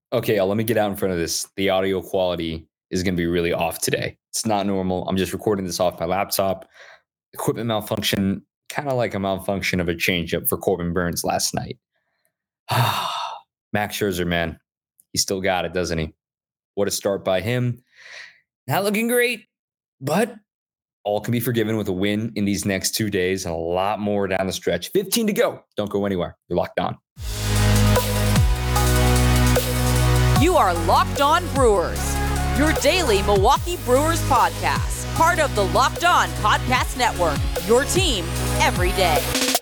Okay, let me get out in front of this. The audio quality is going to be really off today. It's not normal. I'm just recording this off my laptop. Equipment malfunction, kind of like a malfunction of a changeup for Corbin Burns last night. Max Scherzer, man, he still got it, doesn't he? What a start by him. Not looking great, but all can be forgiven with a win in these next 2 days and a lot more down the stretch. 15 to go. Don't go anywhere. You're locked on. You are Locked On Brewers, your daily Milwaukee Brewers podcast, part of the Locked On Podcast Network, your team every day.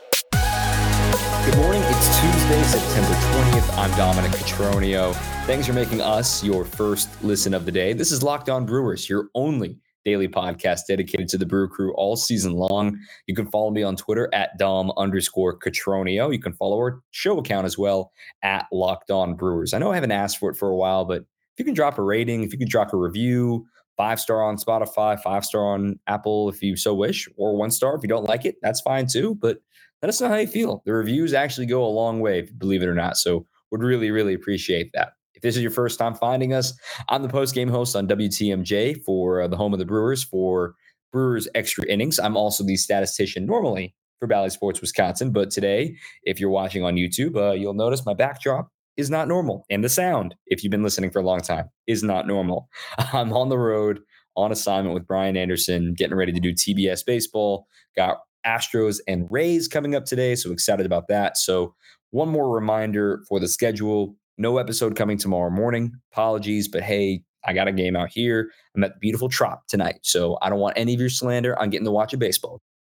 Good morning. It's Tuesday, September 20th. I'm Dominic Cotroneo. Thanks for making us your first listen of the day. This is Locked On Brewers, your only daily podcast dedicated to the Brew Crew all season long. You can follow me on Twitter at Dom_Cotroneo. You can follow our show account as well at Locked On Brewers. I know I haven't asked for it for a while, but if you can drop a rating, if you can drop a review, 5-star on Spotify, 5-star on Apple if you so wish, or 1-star if you don't like it, that's fine too. But let us know how you feel. The reviews actually go a long way, believe it or not. So would really, really appreciate that. If this is your first time finding us, I'm the post-game host on WTMJ for the home of the Brewers for Brewers Extra Innings. I'm also the statistician normally for Bally Sports Wisconsin. But today, if you're watching on YouTube, you'll notice my backdrop is not normal. And the sound, if you've been listening for a long time, is not normal. I'm on the road on assignment with Brian Anderson, getting ready to do TBS baseball. Got Astros and Rays coming up today, so excited about that. So one more reminder for the schedule. No episode coming tomorrow morning. Apologies, but hey, I got a game out here. I'm at the beautiful Trop tonight, so I don't want any of your slander. I'm getting to watch a baseball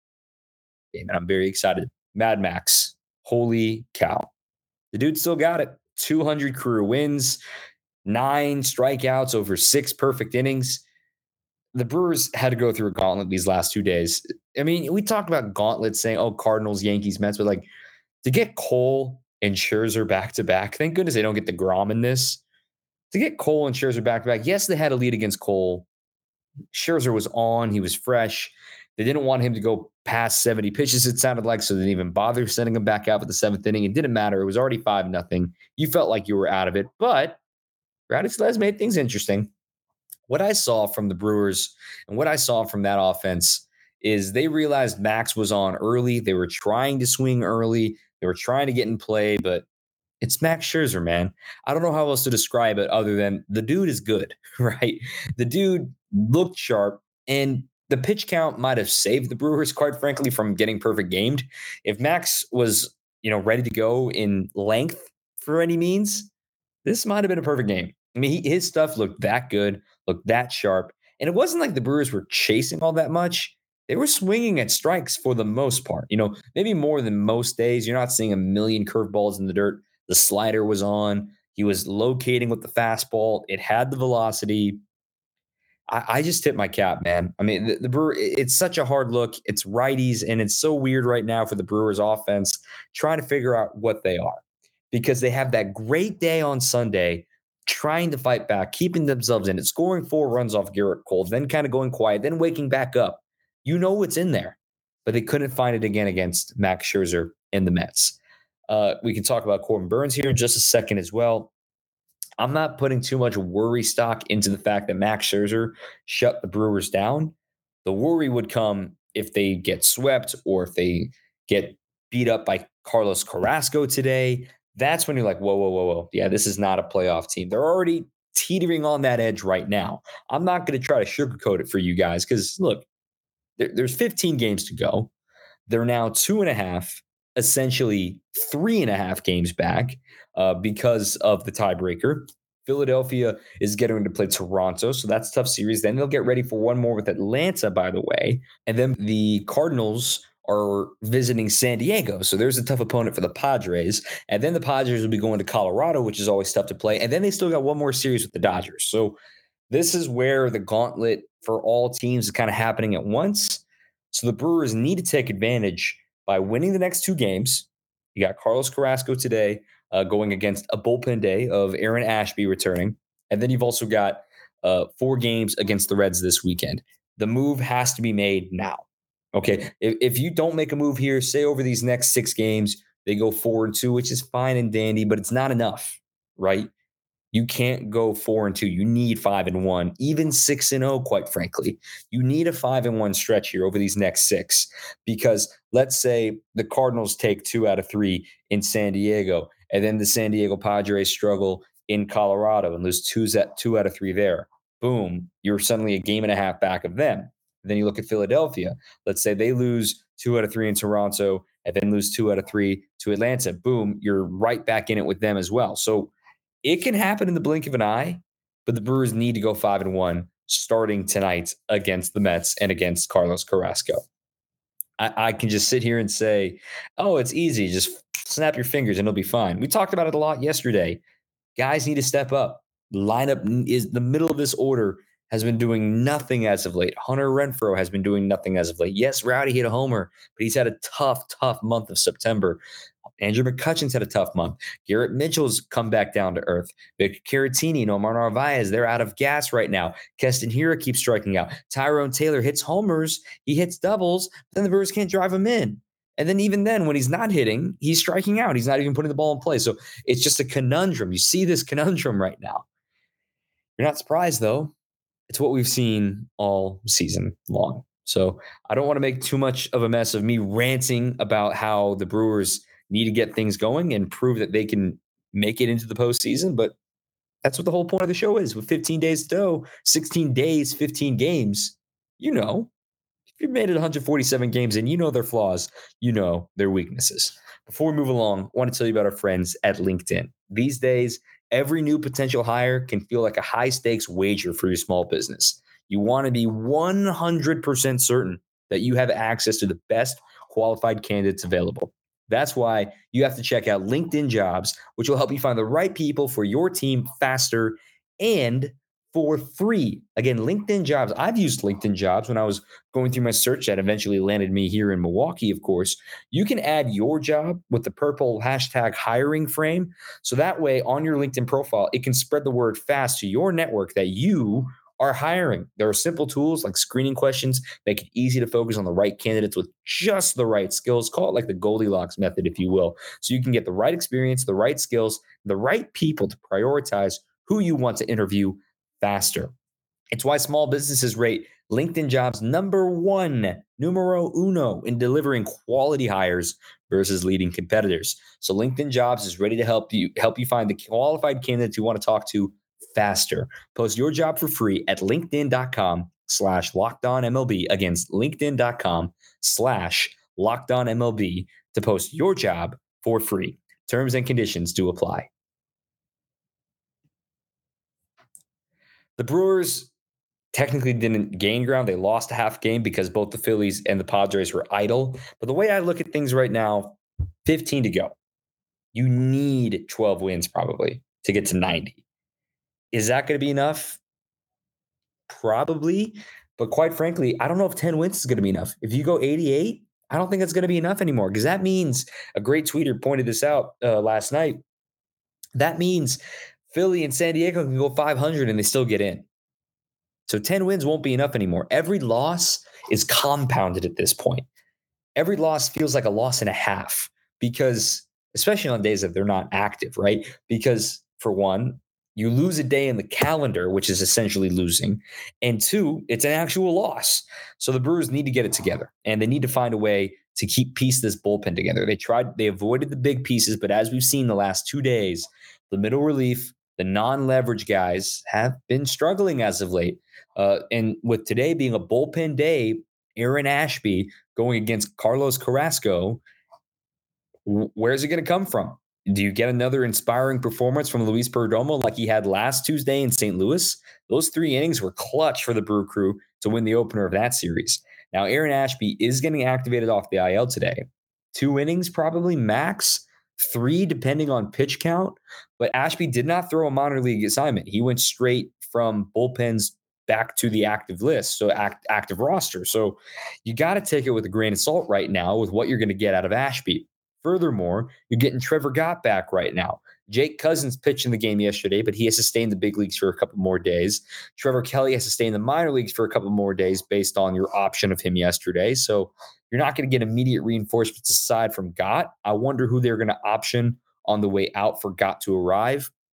game, and I'm very excited. Mad Max, holy cow. The dude still got it. 200 career wins, 9 strikeouts over 6 perfect innings. The Brewers had to go through a gauntlet these last 2 days. I mean, we talked about gauntlets saying, oh, Cardinals, Yankees, Mets, but like to get Cole and Scherzer back to back, thank goodness they don't get the Grom in this. To get Cole and Scherzer back to back, yes, they had a lead against Cole. Scherzer was on, he was fresh. They didn't want him to go past 70 pitches, it sounded like, so they didn't even bother sending him back out for the 7th inning. It didn't matter. It was already 5-0. You felt like you were out of it, but Radix Les made things interesting. What I saw from the Brewers and what I saw from that offense is they realized Max was on early. They were trying to swing early. They were trying to get in play, but it's Max Scherzer, man. I don't know how else to describe it other than the dude is good, right? The dude looked sharp, and the pitch count might have saved the Brewers, quite frankly, from getting perfect gamed. If Max was, ready to go in length for any means, this might have been a perfect game. I mean, his stuff looked that good, looked that sharp. And it wasn't like the Brewers were chasing all that much. They were swinging at strikes for the most part. Maybe more than most days. You're not seeing a million curveballs in the dirt. The slider was on. He was locating with the fastball. It had the velocity. I just tip my cap, man. I mean, the Brewer, it's such a hard look. It's righties, and it's so weird right now for the Brewers offense trying to figure out what they are because they have that great day on Sunday trying to fight back, keeping themselves in it, scoring 4 runs off Garrett Cole, then kind of going quiet, then waking back up. You know what's in there, but they couldn't find it again against Max Scherzer and the Mets. We can talk about Corbin Burns here in just a second as well. I'm not putting too much worry stock into the fact that Max Scherzer shut the Brewers down. The worry would come if they get swept or if they get beat up by Carlos Carrasco today. That's when you're like, whoa, whoa, whoa, whoa. Yeah, this is not a playoff team. They're already teetering on that edge right now. I'm not going to try to sugarcoat it for you guys because, look, there's 15 games to go. They're now 2.5, essentially 3.5 games back because of the tiebreaker. Philadelphia is getting to play Toronto, so that's a tough series. Then they'll get ready for one more with Atlanta, by the way. And then the Cardinals are visiting San Diego. So there's a tough opponent for the Padres. And then the Padres will be going to Colorado, which is always tough to play. And then they still got one more series with the Dodgers. So this is where the gauntlet for all teams is kind of happening at once. So the Brewers need to take advantage by winning the next 2 games. You got Carlos Carrasco today going against a bullpen day of Aaron Ashby returning. And then you've also got 4 games against the Reds this weekend. The move has to be made now. Okay, if you don't make a move here, say over these next 6 games, they go 4-2, which is fine and dandy, but it's not enough, right? You can't go 4-2. You need 5-1, even 6-0, quite frankly. You need a 5-1 stretch here over these next 6, because let's say the Cardinals take 2 out of 3 in San Diego, and then the San Diego Padres struggle in Colorado and lose 2 out of 3 there. Boom, you're suddenly a game and a half back of them. Then you look at Philadelphia. Let's say they lose 2 out of 3 in Toronto and then lose 2 out of 3 to Atlanta. Boom, you're right back in it with them as well. So it can happen in the blink of an eye, but the Brewers need to go 5-1 starting tonight against the Mets and against Carlos Carrasco. I can just sit here and say, oh, it's easy. Just snap your fingers and it'll be fine. We talked about it a lot yesterday. Guys need to step up. The lineup is the middle of this order has been doing nothing as of late. Hunter Renfroe has been doing nothing as of late. Yes, Rowdy hit a homer, but he's had a tough month of September. Andrew McCutchen's had a tough month. Garrett Mitchell's come back down to earth. Victor Caratini, Omar Narvaez, they're out of gas right now. Keston Hiura keeps striking out. Tyrone Taylor hits homers. He hits doubles, but then the Brewers can't drive him in. And then even then, when he's not hitting, he's striking out. He's not even putting the ball in play. So it's just a conundrum. You see this conundrum right now. You're not surprised, though. It's what we've seen all season long. So I don't want to make too much of a mess of me ranting about how the Brewers need to get things going and prove that they can make it into the postseason. But that's what the whole point of the show is. With 15 days to go, 16 days, 15 games, if you've made it 147 games and you know their flaws, you know their weaknesses. Before we move along, I want to tell you about our friends at LinkedIn. These days, every new potential hire can feel like a high-stakes wager for your small business. You want to be 100% certain that you have access to the best qualified candidates available. That's why you have to check out LinkedIn Jobs, which will help you find the right people for your team faster and for free. Again, LinkedIn Jobs. I've used LinkedIn Jobs when I was going through my search that eventually landed me here in Milwaukee, of course. You can add your job with the purple hashtag hiring frame. So that way on your LinkedIn profile, it can spread the word fast to your network that you are hiring. There are simple tools like screening questions, make it easy to focus on the right candidates with just the right skills. Call it like the Goldilocks method, if you will. So you can get the right experience, the right skills, the right people to prioritize who you want to interview faster. It's why small businesses rate LinkedIn Jobs numero uno in delivering quality hires versus leading competitors. So LinkedIn Jobs is ready to help you find the qualified candidates you want to talk to faster. Post your job for free at linkedin.com/lockedonmlb. Against linkedin.com/lockedonmlb to post your job for free. Terms and conditions do apply. The Brewers technically didn't gain ground. They lost a half game because both the Phillies and the Padres were idle. But the way I look at things right now, 15 to go. You need 12 wins probably to get to 90. Is that going to be enough? Probably. But quite frankly, I don't know if 10 wins is going to be enough. If you go 88, I don't think it's going to be enough anymore, because that means a great tweeter pointed this out last night. That means Philly and San Diego can go 500 and they still get in. So 10 wins won't be enough anymore. Every loss is compounded at this point. Every loss feels like a loss and a half, because especially on days that they're not active, right? Because for one, you lose a day in the calendar, which is essentially losing. And two, it's an actual loss. So the Brewers need to get it together, and they need to find a way to piece this bullpen together. They avoided the big pieces, but as we've seen the last 2 days, the middle relief, the non-leverage guys have been struggling as of late. And with today being a bullpen day, Aaron Ashby going against Carlos Carrasco, where's it going to come from? Do you get another inspiring performance from Luis Perdomo like he had last Tuesday in St. Louis? Those 3 innings were clutch for the Brew Crew to win the opener of that series. Now, Aaron Ashby is getting activated off the IL today. 2 innings, probably max. 3, depending on pitch count. But Ashby did not throw a minor league assignment. He went straight from bullpens back to the active list, so active roster. So you got to take it with a grain of salt right now with what you're going to get out of Ashby. Furthermore, you're getting Trevor Gott back right now. Jake Cousins pitched in the game yesterday, but he has to stay in the big leagues for a couple more days. Trevor Kelly has to stay in the minor leagues for a couple more days based on your option of him yesterday. So you're not going to get immediate reinforcements aside from Gott. I wonder who they're going to option on the way out for Gott to arrive.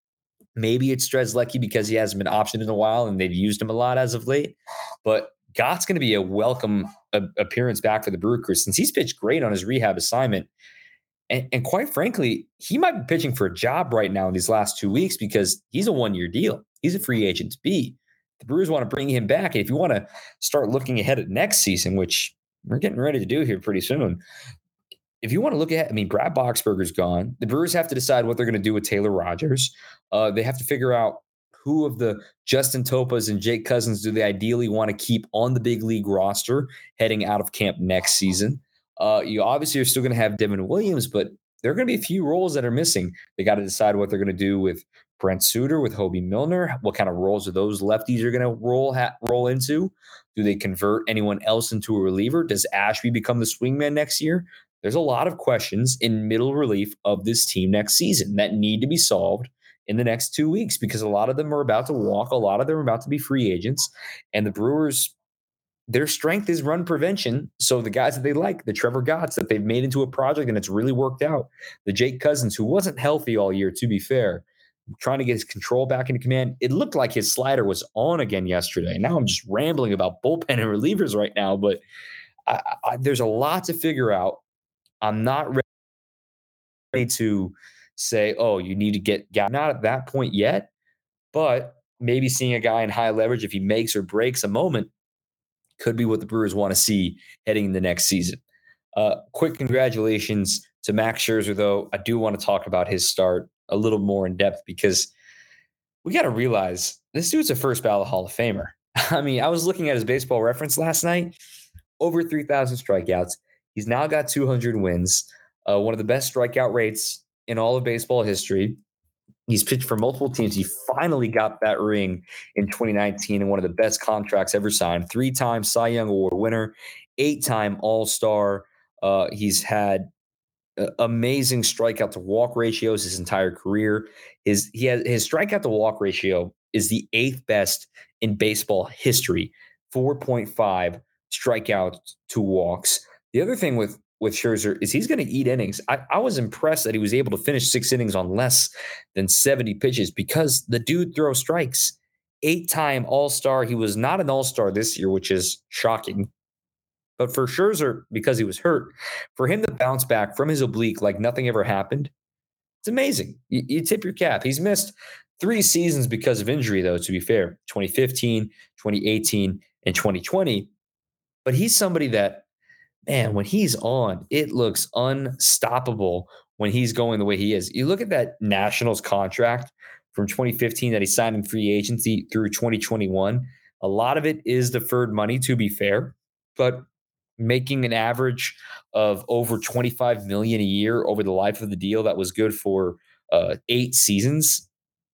Maybe it's Strzelecki because he hasn't been optioned in a while and they've used him a lot as of late. But Gott's going to be a welcome appearance back for the Brewer Crew since he's pitched great on his rehab assignment. And quite frankly, he might be pitching for a job right now in these last 2 weeks because he's a one-year deal. He's a free agent to be. The Brewers want to bring him back. And if you want to start looking ahead at next season, which we're getting ready to do here pretty soon, if you want to look at, Brad Boxberger's gone. The Brewers have to decide what they're going to do with Taylor Rogers. They have to figure out who of the Justin Topas and Jake Cousins do they ideally want to keep on the big league roster heading out of camp next season. You obviously are still going to have Devin Williams, but there are going to be a few roles that are missing. They got to decide what they're going to do with Brent Suter, with Hobie Milner. What kind of roles are those lefties are going to roll into? Do they convert anyone else into a reliever? Does Ashby become the swingman next year? There's a lot of questions in middle relief of this team next season that need to be solved in the next 2 weeks because a lot of them are about to walk. A lot of them are about to be free agents. And the Brewers, their strength is run prevention. So the guys that they like, the Trevor Gotts that they've made into a project and it's really worked out, the Jake Cousins, who wasn't healthy all year, to be fair, trying to get his control back into command. It looked like his slider was on again yesterday. Now I'm just rambling about bullpen and relievers right now, but there's a lot to figure out. I'm not ready to say, oh, you need to get not at that point yet, but maybe seeing a guy in high leverage, if he makes or breaks a moment, could be what the Brewers want to see heading in the next season. Quick congratulations to Max Scherzer, though. I do want to talk about his start a little more in depth because we got to realize this dude's a first ballot Hall of Famer. I was looking at his baseball reference last night, over 3,000 strikeouts. He's now got 200 wins, one of the best strikeout rates in all of baseball history. He's pitched for multiple teams. He finally got that ring in 2019 and one of the best contracts ever signed. 3-time Cy Young Award winner, 8-time All-Star. He's had amazing strikeout to walk ratios his entire career. His strikeout to walk ratio is the 8th best in baseball history, 4.5 strikeouts to walks. The other thing with Scherzer is he's going to eat innings. I was impressed that he was able to finish 6 innings on less than 70 pitches because the dude throws strikes. 8-time All-Star. He was not an All-Star this year, which is shocking. But for Scherzer, because he was hurt, for him to bounce back from his oblique like nothing ever happened, it's amazing. You tip your cap. He's missed 3 seasons because of injury, though, to be fair, 2015, 2018, and 2020. But he's somebody that, man, when he's on, it looks unstoppable when he's going the way he is. You look at that Nationals contract from 2015 that he signed in free agency through 2021. A lot of it is deferred money, to be fair, but making an average of over $25 million a year over the life of the deal, that was good for 7 seasons.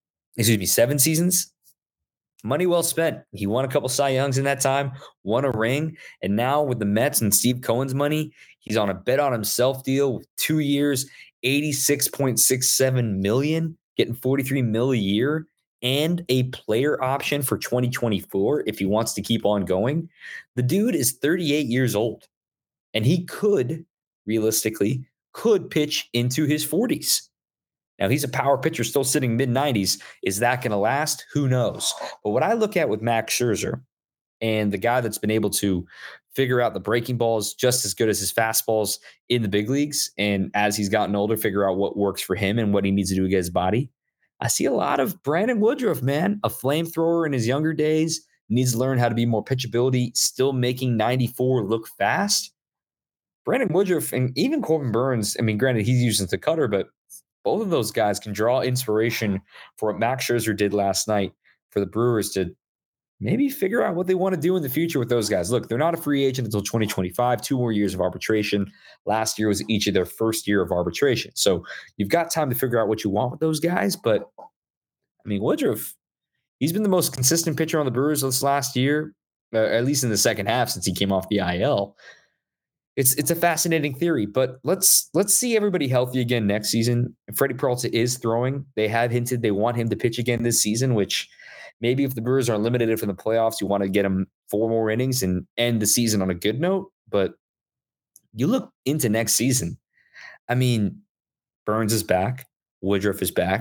Money well spent. He won a couple Cy Youngs in that time, won a ring, and now with the Mets and Steve Cohen's money, he's on a bet on himself deal with 2 years, $86.67 million, getting $43 million a year, and a player option for 2024 if he wants to keep on going. The dude is 38 years old, and he could, realistically, pitch into his 40s. Now, he's a power pitcher still sitting mid-90s. Is that going to last? Who knows? But what I look at with Max Scherzer and the guy that's been able to figure out the breaking balls just as good as his fastballs in the big leagues, and as he's gotten older, figure out what works for him and what he needs to do to get his body, I see a lot of Brandon Woodruff, man, a flamethrower in his younger days, needs to learn how to be more pitchability, still making 94 look fast. Brandon Woodruff and even Corbin Burns, granted, he's using the cutter, but both of those guys can draw inspiration for what Max Scherzer did last night for the Brewers to maybe figure out what they want to do in the future with those guys. Look, they're not a free agent until 2025, 2 more years of arbitration. Last year was each of their first year of arbitration. So you've got time to figure out what you want with those guys. But, Woodruff, he's been the most consistent pitcher on the Brewers this last year, at least in the second half since he came off the IL. It's a fascinating theory, but let's see everybody healthy again next season. Freddie Peralta is throwing. They have hinted they want him to pitch again this season, which maybe if the Brewers are eliminated from the playoffs, you want to get him 4 more innings and end the season on a good note. But you look into next season. Burns is back. Woodruff is back.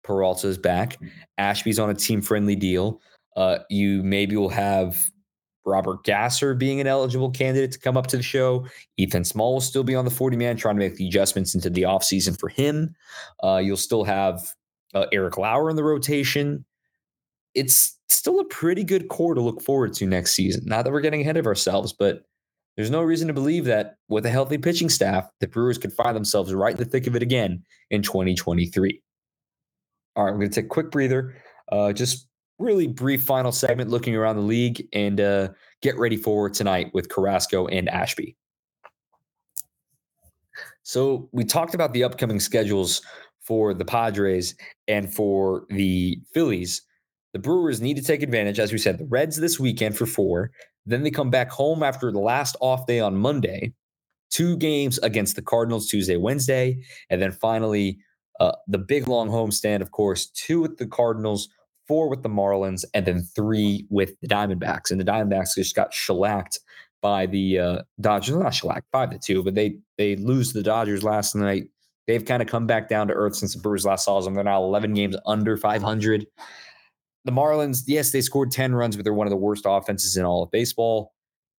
Peralta's back. Ashby's on a team-friendly deal. You maybe will have Robert Gasser being an eligible candidate to come up to the show. Ethan Small will still be on the 40-man, trying to make the adjustments into the offseason for him. You'll still have Eric Lauer in the rotation. It's still a pretty good core to look forward to next season. Not that we're getting ahead of ourselves, but there's no reason to believe that with a healthy pitching staff, the Brewers could find themselves right in the thick of it again in 2023. All right, we're going to take a quick breather. Just really brief final segment looking around the league and get ready for tonight with Carrasco and Ashby. So we talked about the upcoming schedules for the Padres and for the Phillies. The Brewers need to take advantage, as we said, the Reds this weekend for 4. Then they come back home after the last off day on Monday. 2 games against the Cardinals Tuesday, Wednesday. And then finally, the big long homestand, of course, 2 with the Cardinals, 4 with the Marlins, and then 3 with the Diamondbacks. And the Diamondbacks just got shellacked by the Dodgers. Not shellacked, 5-2, but they lose to the Dodgers last night. They've kind of come back down to earth since the Brewers last saw them. They're now 11 games under 500. The Marlins, yes, they scored 10 runs, but they're one of the worst offenses in all of baseball.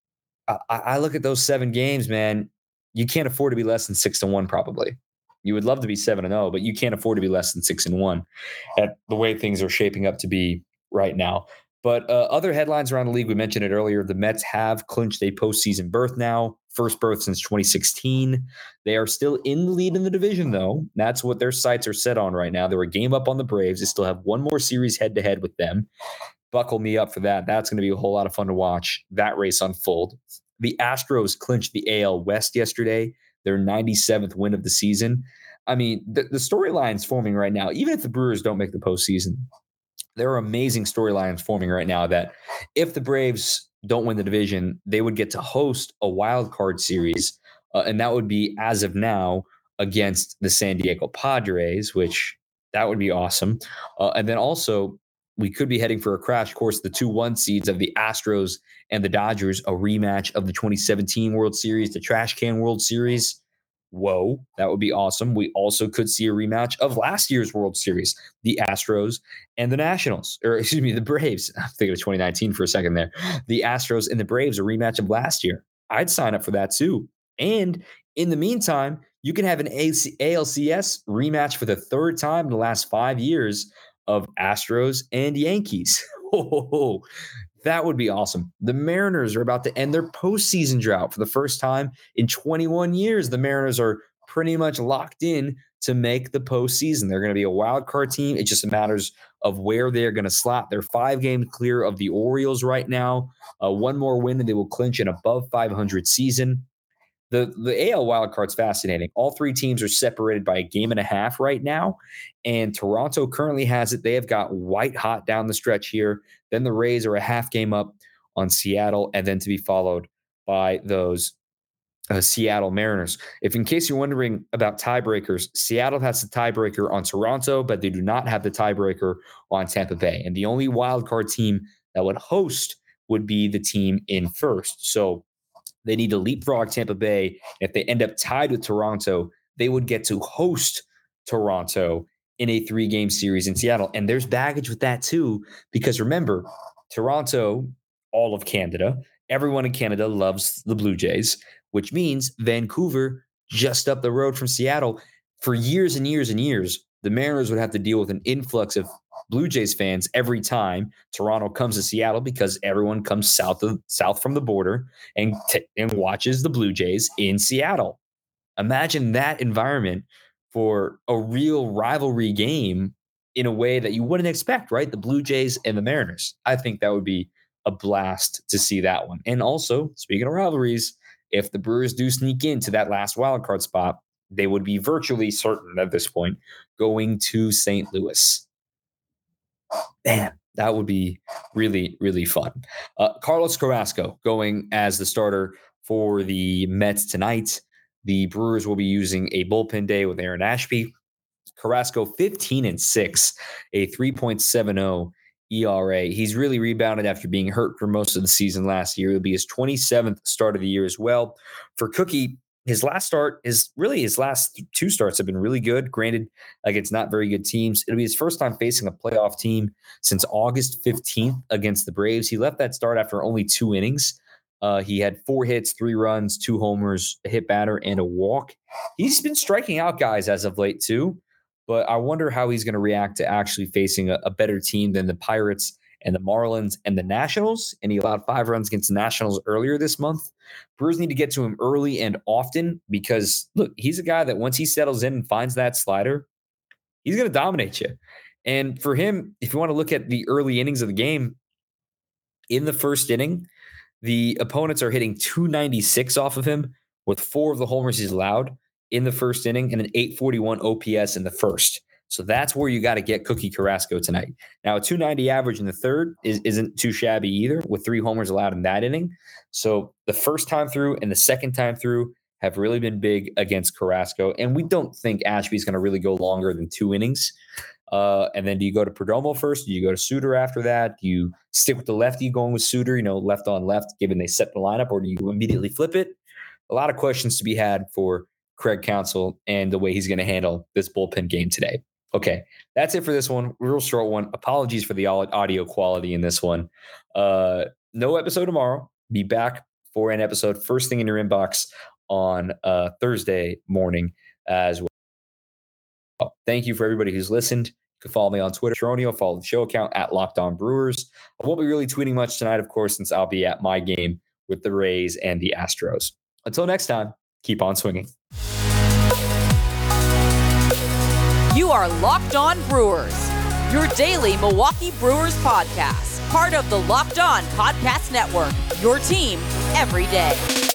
I look at those 7 games, man. You can't afford to be less than 6-1, probably. You would love to be 7-0, but you can't afford to be less than 6-1 at the way things are shaping up to be right now. But other headlines around the league, we mentioned it earlier. The Mets have clinched a postseason berth now, first berth since 2016. They are still in the lead in the division, though. That's what their sights are set on right now. They were a game up on the Braves. They still have one more series head-to-head with them. Buckle me up for that. That's going to be a whole lot of fun to watch that race unfold. The Astros clinched the AL West yesterday, their 97th win of the season. I mean, the storyline's forming right now. Even if the Brewers don't make the postseason, there are amazing storylines forming right now that if the Braves don't win the division, they would get to host a wild card series. And that would be, as of now, against the San Diego Padres, which that would be awesome. And then also, we could be heading for a crash course, the 2-1 seeds of the Astros and the Dodgers, a rematch of the 2017 World Series, the Trash Can World Series. Whoa, that would be awesome. We also could see a rematch of last year's World Series, the Astros and the Nationals, or excuse me, the Braves. I'm thinking of 2019 for a second there. The Astros and the Braves, a rematch of last year. I'd sign up for that too. And in the meantime, you can have an ALCS rematch for the 3rd time in the last 5 years of Astros and Yankees. Oh, that would be awesome. The Mariners are about to end their postseason drought for the first time in 21 years. The Mariners are pretty much locked in to make the postseason. They're going to be a wild card team. It just matters of where they're going to slot. They're 5 games clear of the Orioles right now. One more win and they will clinch an above 500 season. The AL wildcard's fascinating. All 3 teams are separated by a game and a half right now, and Toronto currently has it. They have got white hot down the stretch here. Then the Rays are a half game up on Seattle, and then to be followed by those Seattle Mariners. If in case you're wondering about tiebreakers, Seattle has the tiebreaker on Toronto, but they do not have the tiebreaker on Tampa Bay. And the only wildcard team that would host would be the team in first. So they need to leapfrog Tampa Bay. If they end up tied with Toronto, they would get to host Toronto in a 3-game series in Seattle. And there's baggage with that too, because remember, Toronto, all of Canada, everyone in Canada loves the Blue Jays, which means Vancouver, just up the road from Seattle, for years and years and years, the Mariners would have to deal with an influx of Blue Jays fans every time Toronto comes to Seattle, because everyone comes south from the border and watches the Blue Jays in Seattle. Imagine that environment for a real rivalry game in a way that you wouldn't expect, right? The Blue Jays and the Mariners. I think that would be a blast to see that one. And also, speaking of rivalries, if the Brewers do sneak into that last wildcard spot, they would be virtually certain at this point going to St. Louis. Man, that would be really, really fun. Carlos Carrasco going as the starter for the Mets tonight. The Brewers will be using a bullpen day with Aaron Ashby. Carrasco 15-6, a 3.70 ERA. He's really rebounded after being hurt for most of the season last year. It'll be his 27th start of the year as well. For Cookie, his last two starts have been really good. Granted, it's not very good teams. It'll be his first time facing a playoff team since August 15th against the Braves. He left that start after only 2 innings. He had 4 hits, 3 runs, 2 homers, a hit batter, and a walk. He's been striking out guys as of late too, but I wonder how he's going to react to actually facing a better team than the Pirates and the Marlins and the Nationals. And he allowed 5 runs against the Nationals earlier this month. Brewers need to get to him early and often because, look, he's a guy that once he settles in and finds that slider, he's going to dominate you. And for him, if you want to look at the early innings of the game, in the first inning, the opponents are hitting 296 off of him with 4 of the homers he's allowed in the first inning and an 841 OPS in the first. So that's where you got to get Cookie Carrasco tonight. Now, a 290 average in the third isn't too shabby either, with 3 homers allowed in that inning. So the first time through and the second time through have really been big against Carrasco. And we don't think Ashby's going to really go longer than 2 innings. And then do you go to Perdomo first? Do you go to Suter after that? Do you stick with the lefty going with Suter, left on left, given they set the lineup, or do you immediately flip it? A lot of questions to be had for Craig Counsell and the way he's going to handle this bullpen game today. Okay, that's it for this one. Real short one. Apologies for the audio quality in this one. No episode tomorrow. Be back for an episode first thing in your inbox on Thursday morning as well. Thank you for everybody who's listened. You can follow me on Twitter, Tronio. Follow the show account at Locked On Brewers. I won't be really tweeting much tonight, of course, since I'll be at my game with the Rays and the Astros. Until next time, keep on swinging. You are Locked On Brewers, your daily Milwaukee Brewers podcast, part of the Locked On Podcast Network, your team every day.